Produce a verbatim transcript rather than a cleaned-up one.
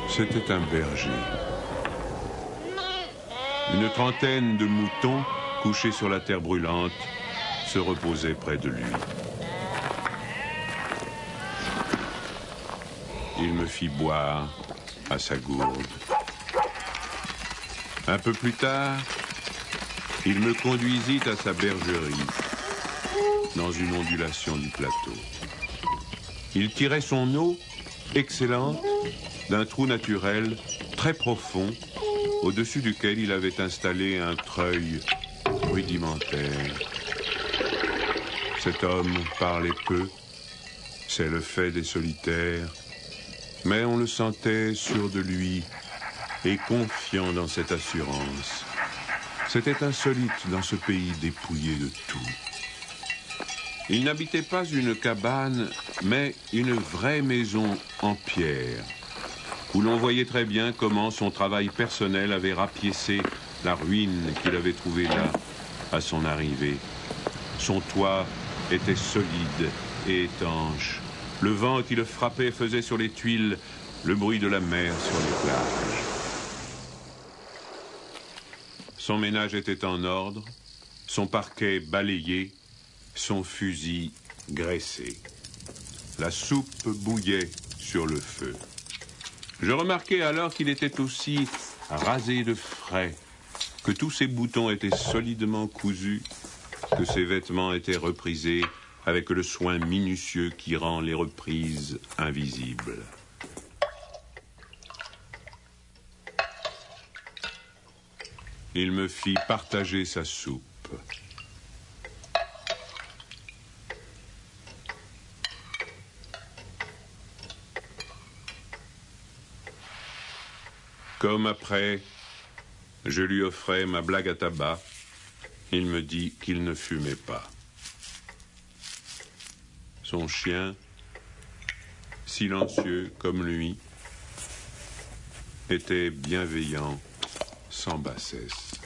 C'était un berger. Une trentaine de moutons, couchés sur la terre brûlante, se reposaient près de lui. Il me fit boire à sa gourde. Un peu plus tard, il me conduisit à sa bergerie, dans une ondulation du plateau. Il tirait son eau, excellente, d'un trou naturel très profond, au-dessus duquel il avait installé un treuil rudimentaire. Cet homme parlait peu, c'est le fait des solitaires, mais on le sentait sûr de lui et confiant dans cette assurance. C'était insolite dans ce pays dépouillé de tout. Il n'habitait pas une cabane, mais une vraie maison en pierre, où l'on voyait très bien comment son travail personnel avait rapiécé la ruine qu'il avait trouvée là, à son arrivée. Son toit était solide et étanche. Le vent qui le frappait faisait sur les tuiles le bruit de la mer sur les plages. Son ménage était en ordre, son parquet balayé, son fusil graissé. La soupe bouillait sur le feu. Je remarquai alors qu'il était aussi rasé de frais, que tous ses boutons étaient solidement cousus, que ses vêtements étaient reprisés avec le soin minutieux qui rend les reprises invisibles. Il me fit partager sa soupe. Comme après, je lui offrais ma blague à tabac, il me dit qu'il ne fumait pas. Son chien, silencieux comme lui, était bienveillant sans bassesse.